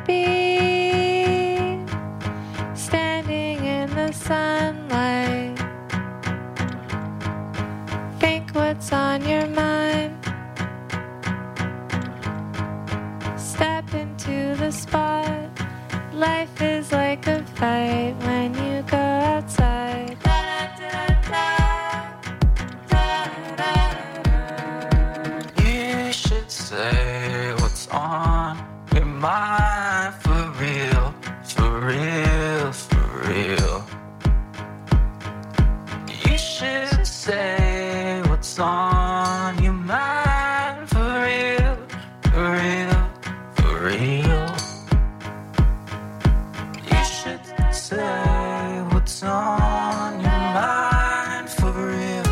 be standing in the sunlight. Think what's on your mind. Step into the spot. Life is like a fight when you go outside. You should say what's on your mind for real, for real, for real. You should say what's on your mind for real, for real, for real. You should say what's on your mind for real.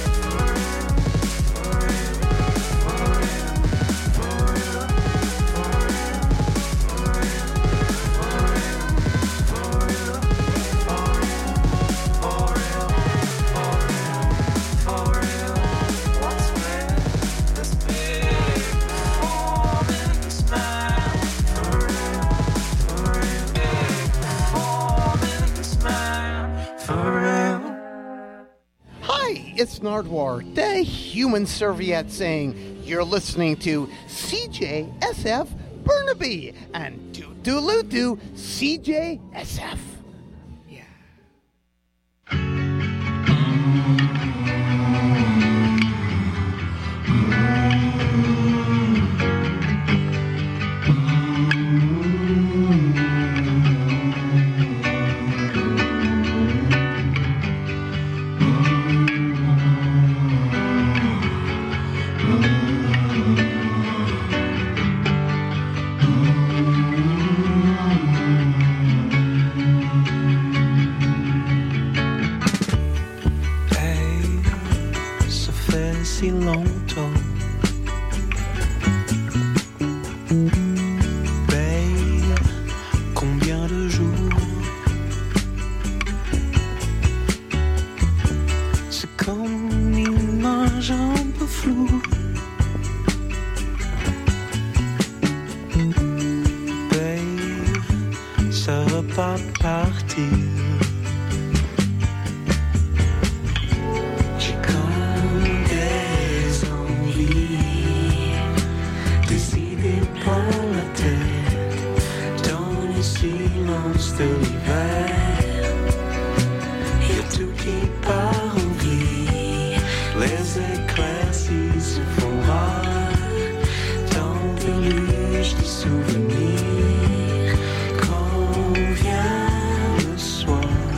It's Nardwar, the human serviette, saying you're listening to CJSF Burnaby and Doodaloo CJSF. Si longtemps, babe, combien de jours? C'est comme une image un peu floue. Babe, ça va pas partir. De l'hiver, y a tout qui part en gris. Les éclaircies se font rares dans des luges de souvenirs. Quand vient le soir,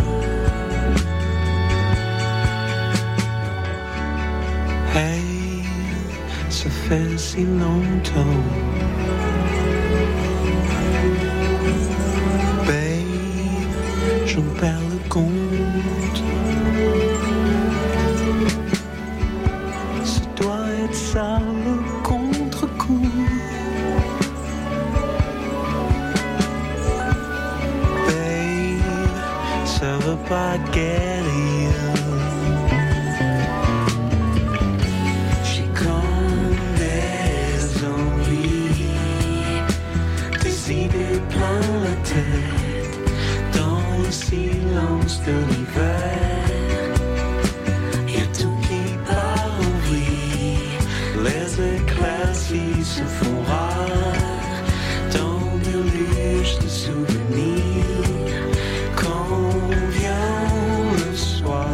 hey, ça fait si longtemps. J'en perds le compte. Ça doit être ça le contre-coup. Babe, ça va pas guérir. J'ai comme des envies, des idées plein la tête. Le silence de l'hiver, y a tout qui part en vrille. Les éclaircies se font rares dans des luges de souvenirs. Quand vient le soir,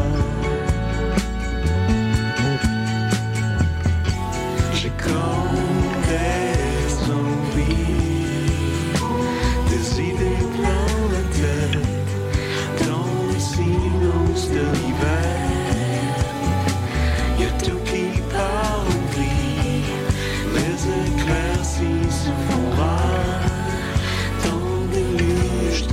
j'ai comme des envies, des idées plein la tête. Silence de l'hiver, y a tout qui part en gris. Les éclaircies se font rares dans des luges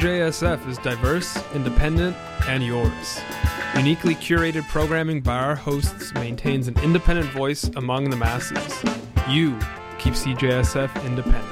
CJSF is diverse, independent, and yours. Uniquely curated programming by our hosts maintains an independent voice among the masses. You keep CJSF independent.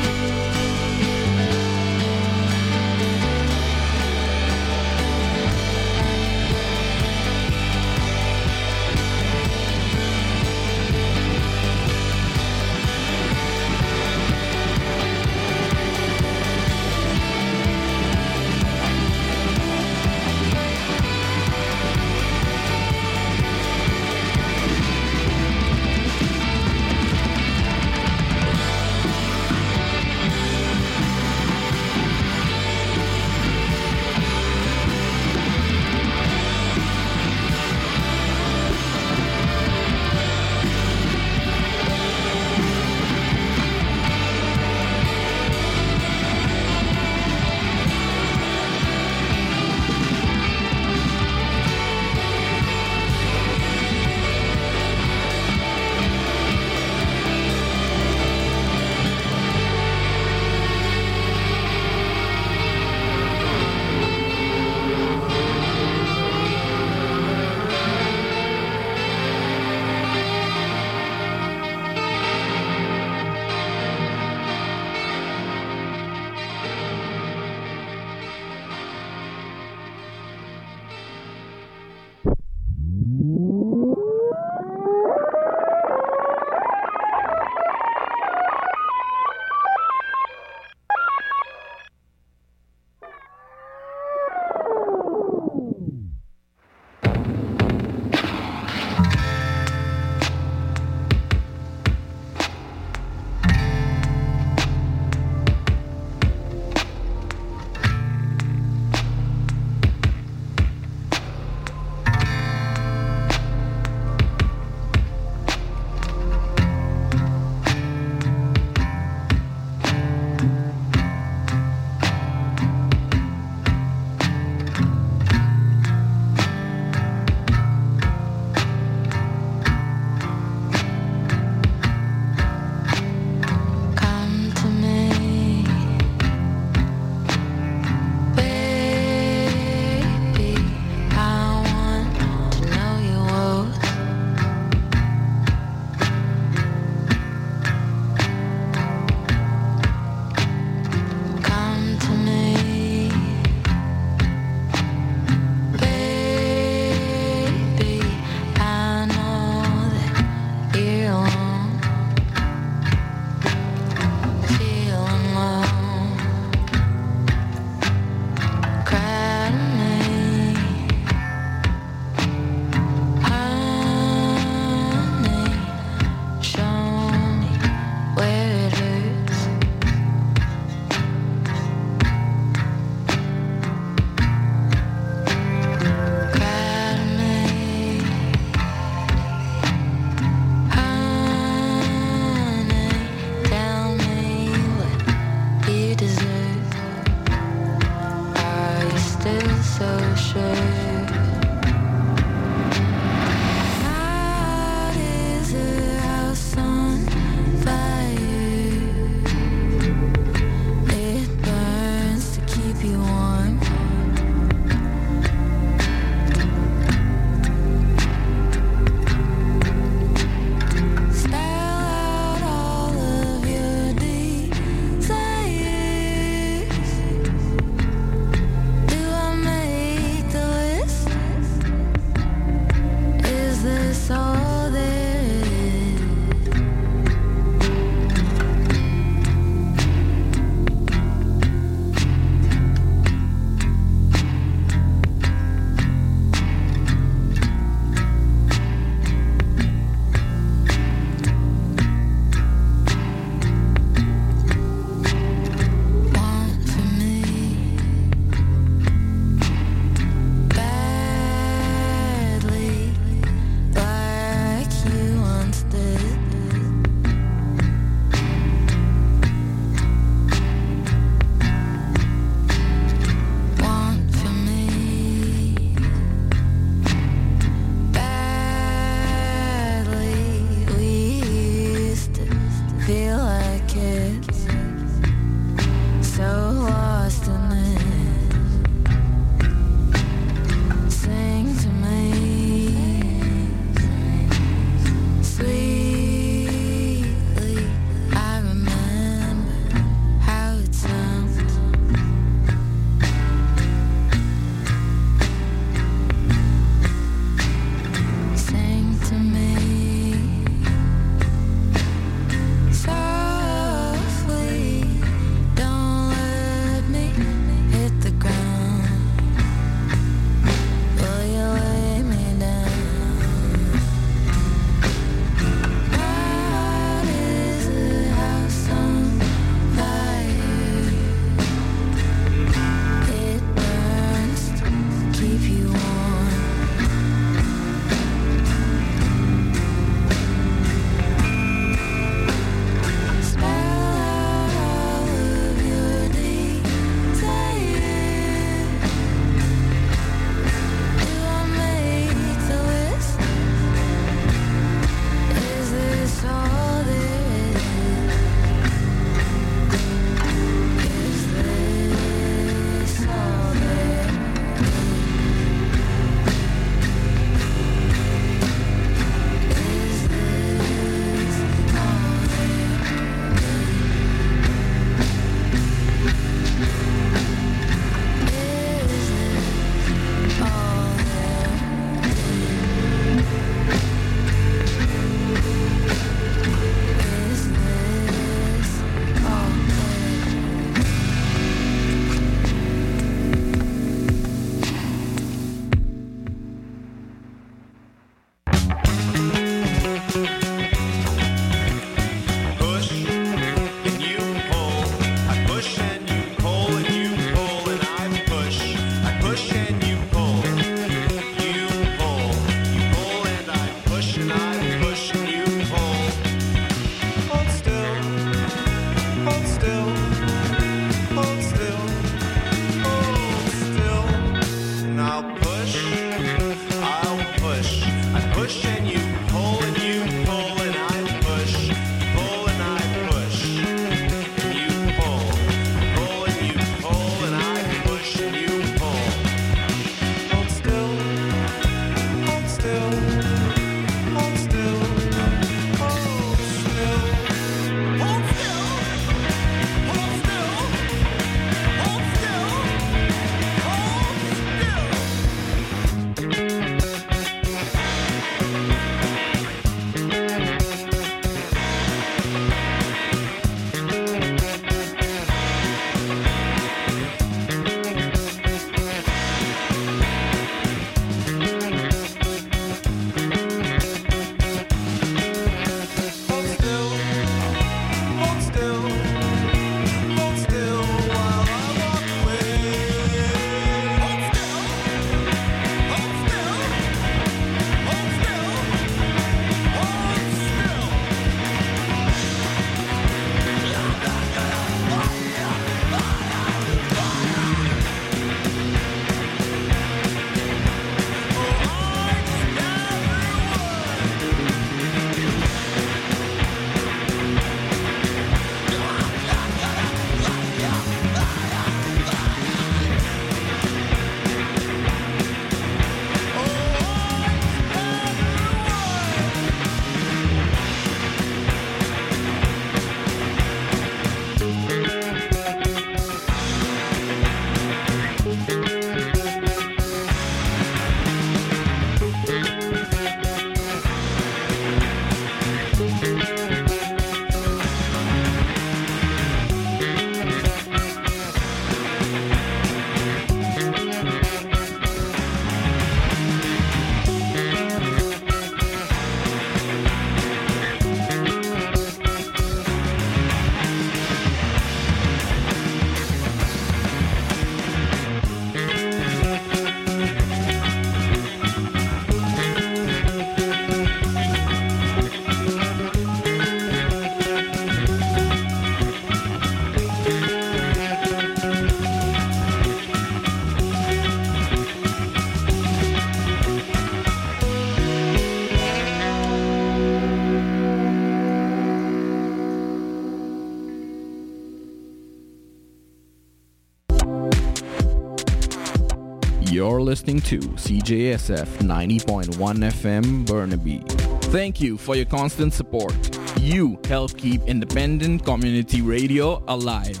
You're listening to CJSF 90.1 FM Burnaby. Thank you for your constant support. You help keep independent community radio alive.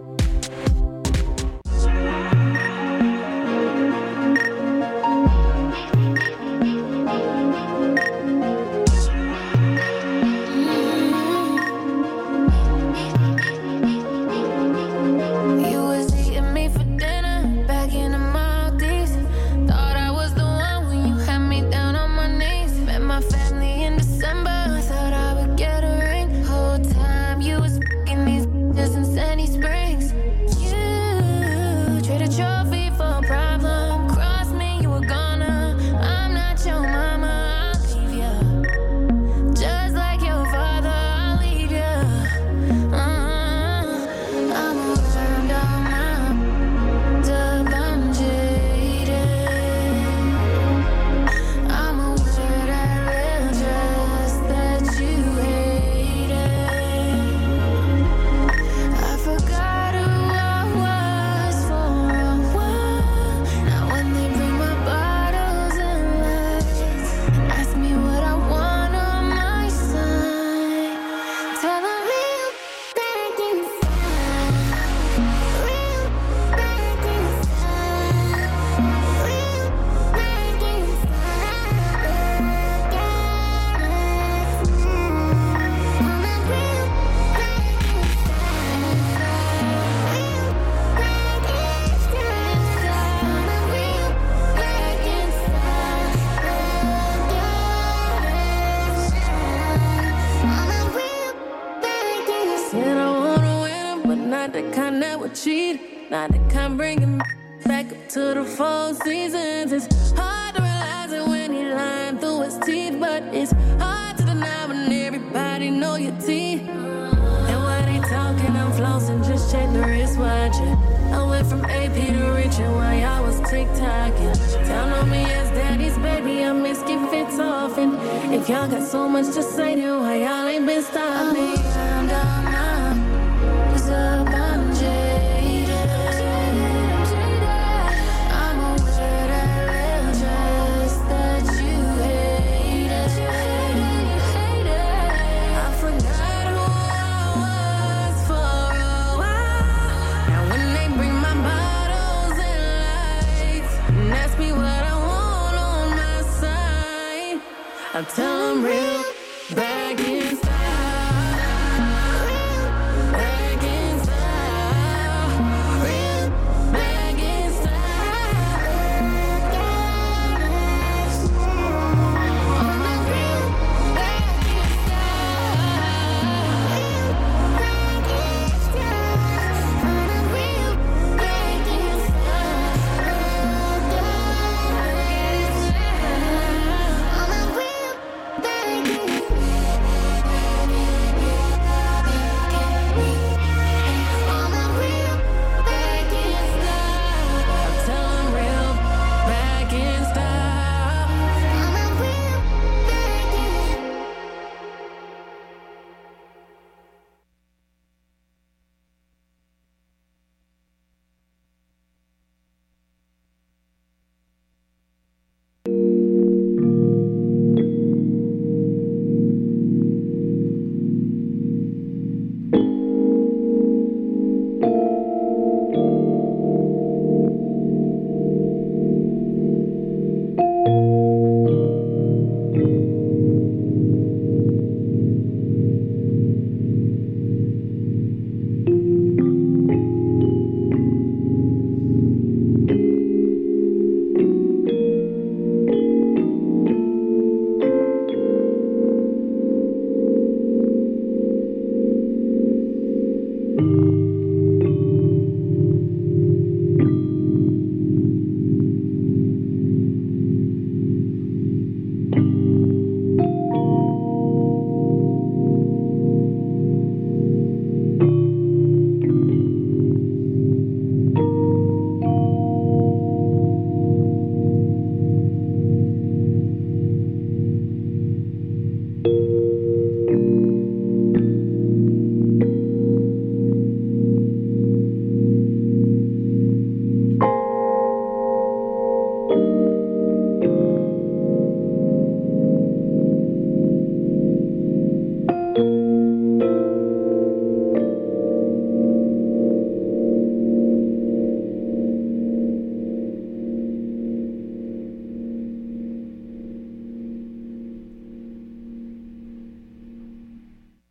Not the kind bringing back up to the 4 seasons. It's hard to realize it when he lying through his teeth, but it's hard to deny when everybody know your teeth. And while they talking, I'm flossing, just check the wristwatch. I went from AP to Richard while y'all was TikToking. Down on me as daddy's baby, I miss get fits off. And if y'all got so much to say, then why y'all ain't been stopping?